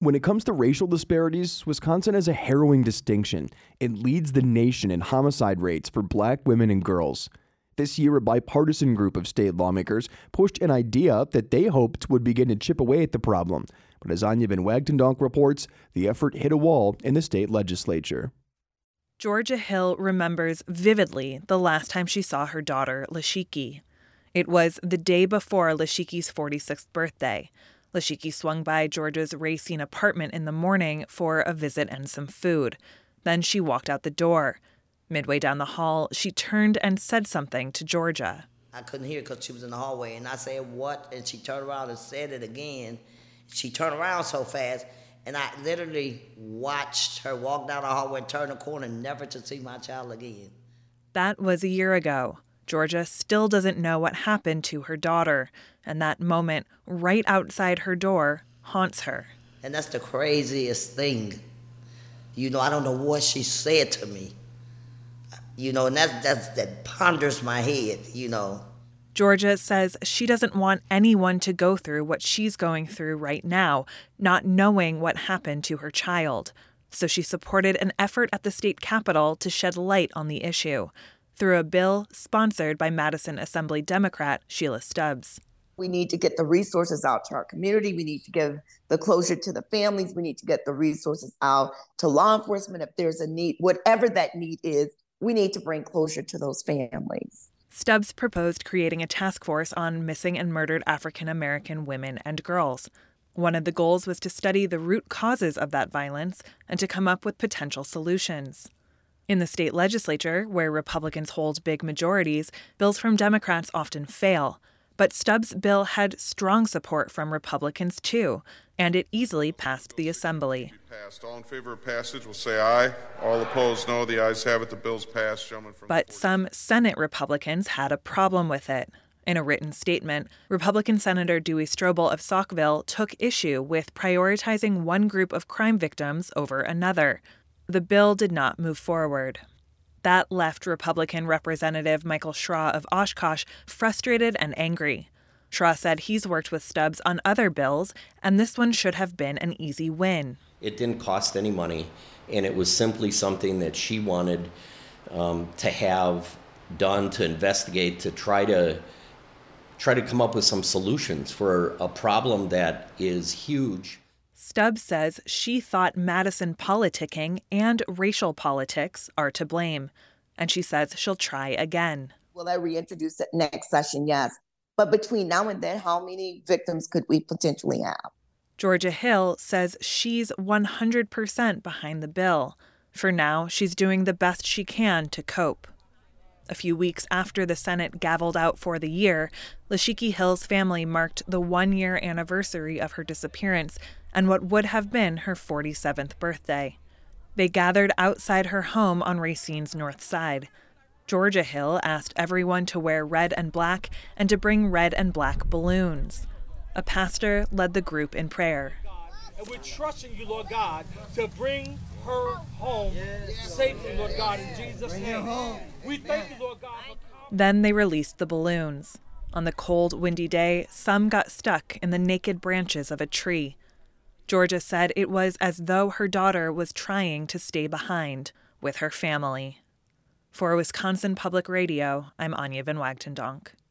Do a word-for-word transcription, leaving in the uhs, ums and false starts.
When it comes to racial disparities, Wisconsin has a harrowing distinction. It leads the nation in homicide rates for black women and girls. This year, a bipartisan group of state lawmakers pushed an idea that they hoped would begin to chip away at the problem. But as Anya Van Wagtendonk reports, the effort hit a wall in the state legislature. Georgia Hill remembers vividly the last time she saw her daughter, Lashiki. It was the day before Lashiki's forty-sixth birthday. Lashiki swung by Georgia's Racine apartment in the morning for a visit and some food. Then she walked out the door. Midway down the hall, she turned and said something to Georgia. I couldn't hear because she was in the hallway, and I said, "What?" And she turned around and said it again. She turned around so fast, and I literally watched her walk down the hallway and turn the corner, never to see my child again. That was a year ago. Georgia still doesn't know what happened to her daughter, and that moment right outside her door haunts her. And that's the craziest thing. You know, I don't know what she said to me. You know, and that, that's, that ponders my head, you know. Georgia says she doesn't want anyone to go through what she's going through right now, not knowing what happened to her child. So she supported an effort at the state capitol to shed light on the issue through a bill sponsored by Madison Assembly Democrat Sheila Stubbs. We need to get the resources out to our community. We need to give the closure to the families. We need to get the resources out to law enforcement if there's a need. Whatever that need is, we need to bring closure to those families. Stubbs proposed creating a task force on missing and murdered African American women and girls. One of the goals was to study the root causes of that violence and to come up with potential solutions. In the state legislature, where Republicans hold big majorities, bills from Democrats often fail. But Stubbs' bill had strong support from Republicans, too, and it easily passed the assembly. Passed. All in favor of passage will say aye. All opposed, no. The ayes have it. The bill's passed. Gentlemen from but some Senate Republicans had a problem with it. In a written statement, Republican Senator Dewey Strobel of Saukville took issue with prioritizing one group of crime victims over another. The bill did not move forward. That left Republican Representative Michael Schraw of Oshkosh frustrated and angry. Schraw said he's worked with Stubbs on other bills, and this one should have been an easy win. It didn't cost any money, and it was simply something that she wanted um, to have done, to investigate, to try to try to come up with some solutions for a problem that is huge. Stubbs says she thought Madison politicking and racial politics are to blame, and she says she'll try again. Will I reintroduce it next session? Yes. But between now and then, how many victims could we potentially have? Georgia Hill says she's one hundred percent behind the bill. For now, she's doing the best she can to cope. A few weeks after the Senate gavelled out for the year, Lashiki Hill's family marked the one-year anniversary of her disappearance and what would have been her forty-seventh birthday. They gathered outside her home on Racine's north side. Georgia Hill asked everyone to wear red and black and to bring red and black balloons. A pastor led the group in prayer. And we're trusting you, Lord God, to bring her home safely, Lord God, in Jesus' name. We thank you, Lord God. Then they released the balloons. On the cold, windy day, some got stuck in the naked branches of a tree. Georgia said it was as though her daughter was trying to stay behind with her family. For Wisconsin Public Radio, I'm Anya Van Wagtendonk.